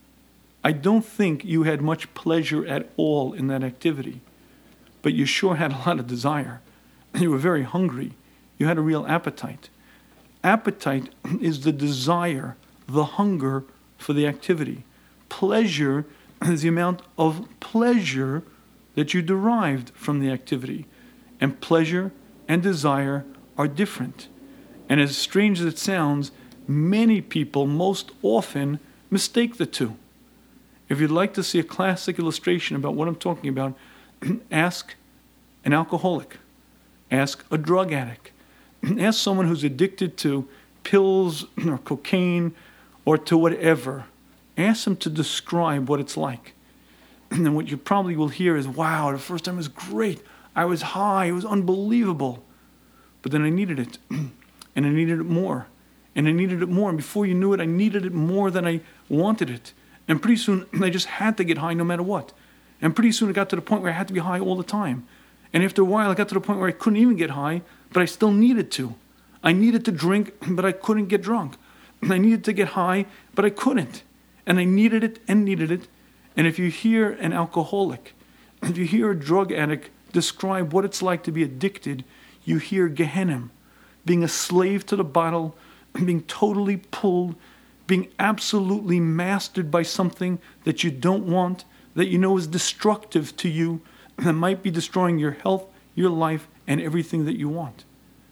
I don't think you had much pleasure at all in that activity, but you sure had a lot of desire. You were very hungry. You had a real appetite. Appetite is the desire, the hunger for the activity. Pleasure is the amount of pleasure that you derived from the activity. And pleasure and desire are different. And as strange as it sounds, many people most often mistake the two. If you'd like to see a classic illustration about what I'm talking about, ask an alcoholic. Ask a drug addict. Ask someone who's addicted to pills or cocaine or to whatever. Ask them to describe what it's like. And then what you probably will hear is, wow, the first time was great. I was high. It was unbelievable. But then I needed it. And I needed it more. And I needed it more. And before you knew it, I needed it more than I wanted it. And pretty soon, I just had to get high no matter what. And pretty soon, it got to the point where I had to be high all the time. And after a while, I got to the point where I couldn't even get high, but I still needed to. I needed to drink, but I couldn't get drunk. I needed to get high, but I couldn't. And I needed it and needed it. And if you hear an alcoholic, if you hear a drug addict describe what it's like to be addicted, you hear Gehenna, being a slave to the bottle, being totally pulled, being absolutely mastered by something that you don't want, that you know is destructive to you, that might be destroying your health, your life, and everything that you want.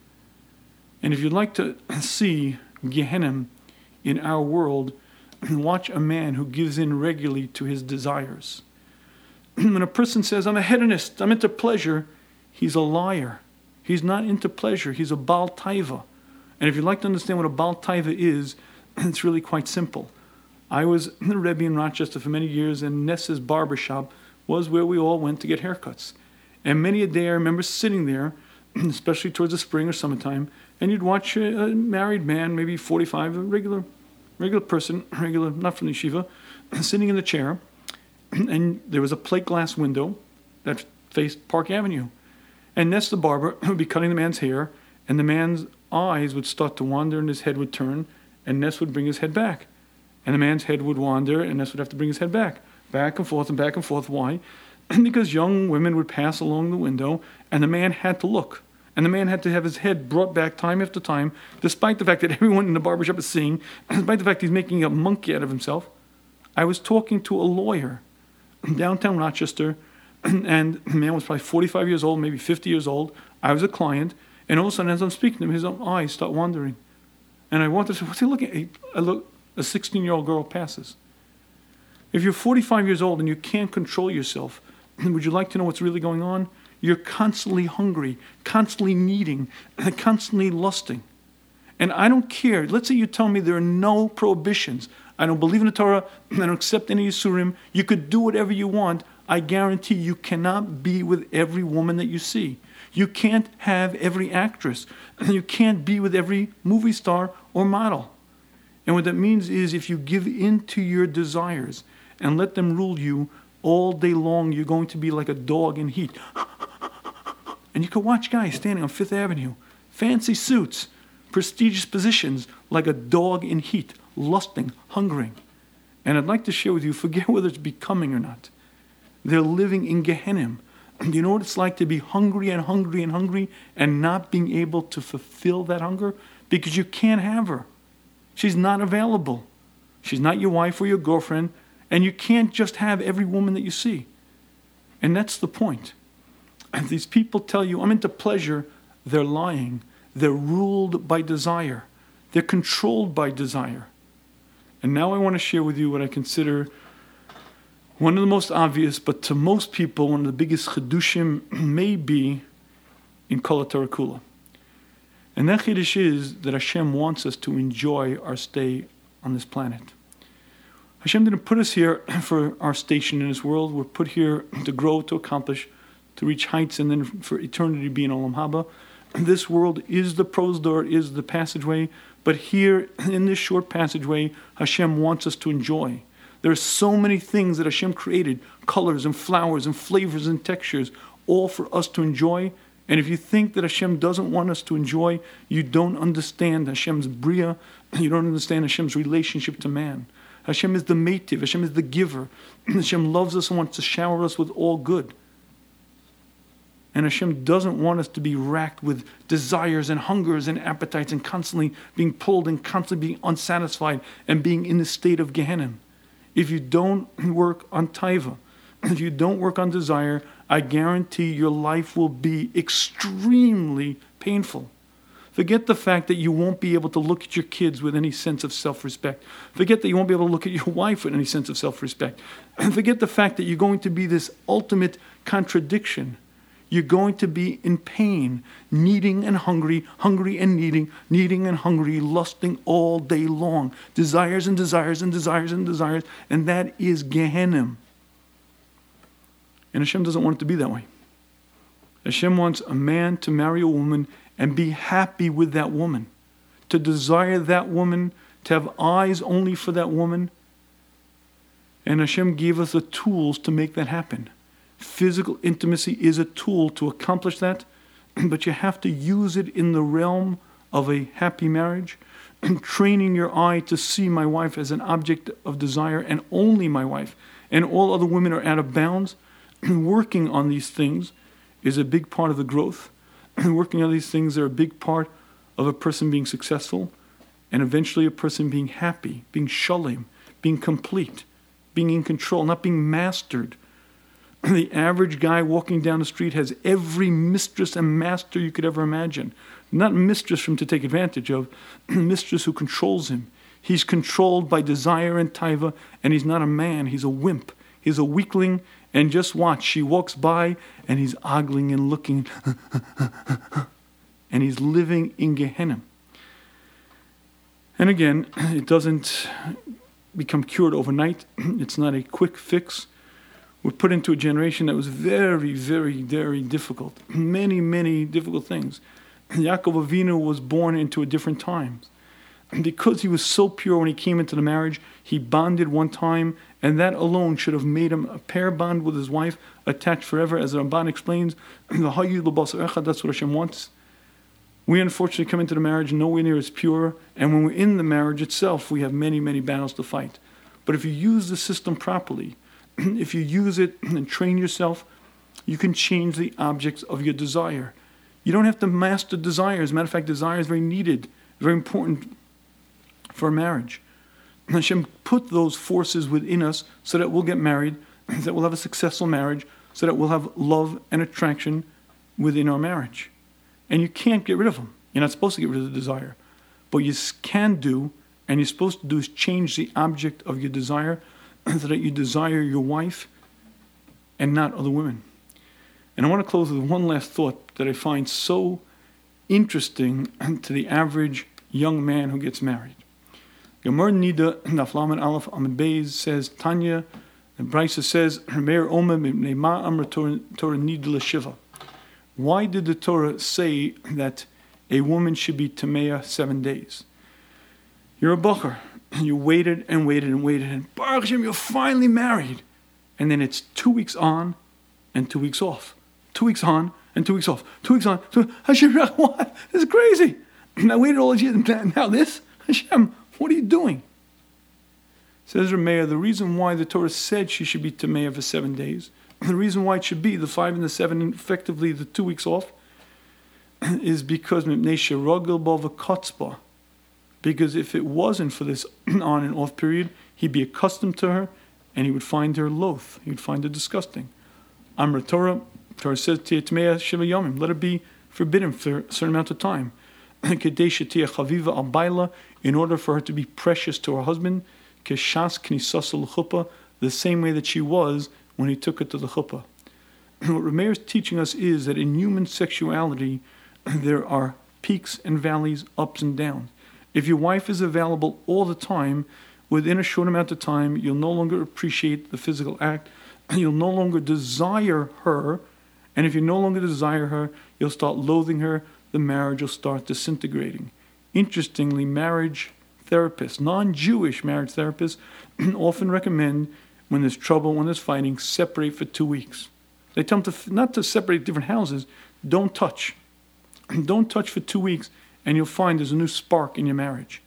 And if you'd like to see Gehenna in our world, watch a man who gives in regularly to his desires. When a person says, I'm a hedonist, I'm into pleasure, he's a liar. He's not into pleasure, he's a Baal Taiva. And if you'd like to understand what a Baal Taiva is, it's really quite simple. I was in a Rebbe in Rochester for many years, and Ness's barbershop was where we all went to get haircuts. And many a day I remember sitting there, especially towards the spring or summertime, and you'd watch a, a married man, maybe forty-five, a regular regular person, regular, not from the yeshiva, sitting in the chair, and there was a plate glass window that faced Park Avenue. And Ness the barber would be cutting the man's hair, and the man's eyes would start to wander and his head would turn, and Ness would bring his head back. And the man's head would wander, and Ness would have to bring his head back. Back and forth and back and forth. Why? Because young women would pass along the window, and the man had to look. And the man had to have his head brought back time after time, despite the fact that everyone in the barbershop is seeing, despite the fact he's making a monkey out of himself. I was talking to a lawyer in downtown Rochester, and the man was probably forty-five years old, maybe fifty years old. I was a client, and all of a sudden, as I'm speaking to him, his eyes start wandering. And I wanted to say, what's he looking at? I look, a sixteen-year-old girl passes. If you're forty-five years old and you can't control yourself, would you like to know what's really going on? You're constantly hungry, constantly needing, constantly lusting. And I don't care. Let's say you tell me there are no prohibitions. I don't believe in the Torah. I don't accept any Yisurim. You could do whatever you want. I guarantee you cannot be with every woman that you see. You can't have every actress. You can't be with every movie star or model. And what that means is if you give in to your desires and let them rule you all day long, you're going to be like a dog in heat. And you can watch guys standing on Fifth Avenue, fancy suits, prestigious positions, like a dog in heat, lusting, hungering. And I'd like to share with you, forget whether it's becoming or not. They're living in Gehenna. Do you know what it's like to be hungry and hungry and hungry and not being able to fulfill that hunger? Because you can't have her. She's not available. She's not your wife or your girlfriend. And you can't just have every woman that you see. And that's the point. And these people tell you, I'm into pleasure, they're lying. They're ruled by desire. They're controlled by desire. And now I want to share with you what I consider one of the most obvious, but to most people, one of the biggest chidushim may be in Kol HaTorah Kula. And that chiddush is that Hashem wants us to enjoy our stay on this planet. Hashem didn't put us here for our station in this world. We're put here to grow, to accomplish, to reach heights, and then for eternity to be in Olam Haba. This world is the prosdor, is the passageway, but here in this short passageway, Hashem wants us to enjoy. There are so many things that Hashem created, colors and flowers and flavors and textures, all for us to enjoy. And if you think that Hashem doesn't want us to enjoy, you don't understand Hashem's bria, you don't understand Hashem's relationship to man. Hashem is the meitiv, Hashem is the giver. Hashem loves us and wants to shower us with all good. And Hashem doesn't want us to be racked with desires and hungers and appetites and constantly being pulled and constantly being unsatisfied and being in the state of Gehenna. If you don't work on taiva, if you don't work on desire, I guarantee your life will be extremely painful. Forget the fact that you won't be able to look at your kids with any sense of self-respect. Forget that you won't be able to look at your wife with any sense of self-respect. And forget the fact that you're going to be this ultimate contradiction. You're going to be in pain, needing and hungry, hungry and needing, needing and hungry, lusting all day long. Desires and desires and desires and desires. And that is Gehenna. And Hashem doesn't want it to be that way. Hashem wants a man to marry a woman and be happy with that woman. To desire that woman, to have eyes only for that woman. And Hashem gave us the tools to make that happen. Physical intimacy is a tool to accomplish that, but you have to use it in the realm of a happy marriage, training your eye to see my wife as an object of desire and only my wife, and all other women are out of bounds. Working on these things is a big part of the growth. Working on these things are a big part of a person being successful, and eventually a person being happy, being shalom, being complete, being in control, not being mastered. The average guy walking down the street has every mistress and master you could ever imagine. Not mistress for him to take advantage of, mistress who controls him. He's controlled by desire and taiva, and he's not a man, he's a wimp. He's a weakling, and just watch, she walks by, and he's ogling and looking, and he's living in Gehenna. And again, it doesn't become cured overnight. It's not a quick fix. We're put into a generation that was very, very, very difficult. Many, many difficult things. Yaakov Avinu was born into a different time. And because he was so pure when he came into the marriage, he bonded one time, and that alone should have made him a pair bond with his wife, attached forever. As the Ramban explains, that's what Hashem wants. We unfortunately come into the marriage nowhere near as pure, and when we're in the marriage itself, we have many, many battles to fight. But if you use the system properly, if you use it and train yourself, you can change the objects of your desire. You don't have to master desire. As a matter of fact, desire is very needed, very important for marriage. Hashem put those forces within us so that we'll get married, that we'll have a successful marriage, so that we'll have love and attraction within our marriage. And you can't get rid of them. You're not supposed to get rid of the desire. But you can do, and you're supposed to do, is change the object of your desire so that you desire your wife and not other women. And I want to close with one last thought that I find so interesting to the average young man who gets married. Gemara Nida, Naflaman Aleph Amid Beis says, Tanya, and Brisa says, Meir Omer Mipnei Amr Torah Nida L'Shiva. Why did the Torah say that a woman should be Tameya seven days? You're a bacher. You waited and waited and waited, and Baruch Hashem, you're finally married. And then it's two weeks on and two weeks off. Two weeks on and two weeks off. Two weeks on. Two, Hashem, what? This is crazy. I waited all these years, and now this? Hashem, what are you doing? Says Rameya, the reason why the Torah said she should be Tameya for seven days, the reason why it should be the five and the seven, effectively the two weeks off, is because Mipnei Sherogel Bo V'Kotzba. Because if it wasn't for this on and off period, he'd be accustomed to her, and he would find her loath. He would find her disgusting. Amr Torah, Torah says, Tmea Shiva Yomim, let it be forbidden for a certain amount of time. Kadesha Tia Chaviva Al Baila, in order for her to be precious to her husband, Keshas Knisasa L'chuppah, the same way that she was when he took her to the chuppah. What Rameir is teaching us is that in human sexuality, there are peaks and valleys, ups and downs. If your wife is available all the time, within a short amount of time, you'll no longer appreciate the physical act. You'll no longer desire her. And if you no longer desire her, you'll start loathing her. The marriage will start disintegrating. Interestingly, marriage therapists, non-Jewish marriage therapists, often recommend when there's trouble, when there's fighting, separate for two weeks. They tell them to, not to separate different houses, don't touch. Don't touch for two weeks, and you'll find there's a new spark in your marriage.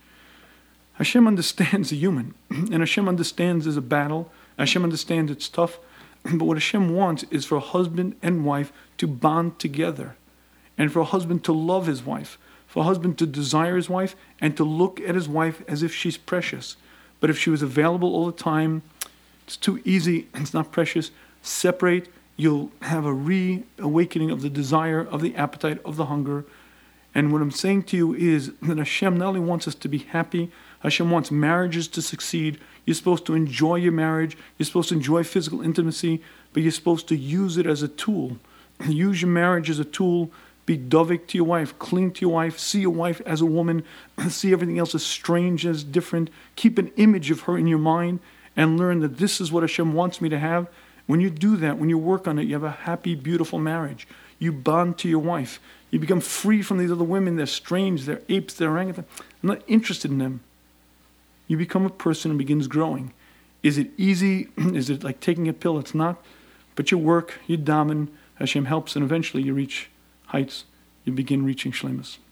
Hashem understands the human, and Hashem understands there's a battle. Hashem understands it's tough, but what Hashem wants is for a husband and wife to bond together, and for a husband to love his wife, for a husband to desire his wife, and to look at his wife as if she's precious. But if she was available all the time, it's too easy, it's not precious. Separate, you'll have a reawakening of the desire, of the appetite, of the hunger. And what I'm saying to you is that Hashem not only wants us to be happy, Hashem wants marriages to succeed. You're supposed to enjoy your marriage. You're supposed to enjoy physical intimacy, but you're supposed to use it as a tool. Use your marriage as a tool. Be dovik to your wife. Cling to your wife. See your wife as a woman. See everything else as strange, as different. Keep an image of her in your mind and learn that this is what Hashem wants me to have. When you do that, when you work on it, you have a happy, beautiful marriage. You bond to your wife. You become free from these other women. They're strange. They're apes. They're orangutans. I'm not interested in them. You become a person and begins growing. Is it easy? Is it like taking a pill? It's not. But you work, you daven, Hashem helps, and eventually you reach heights. You begin reaching shlemus.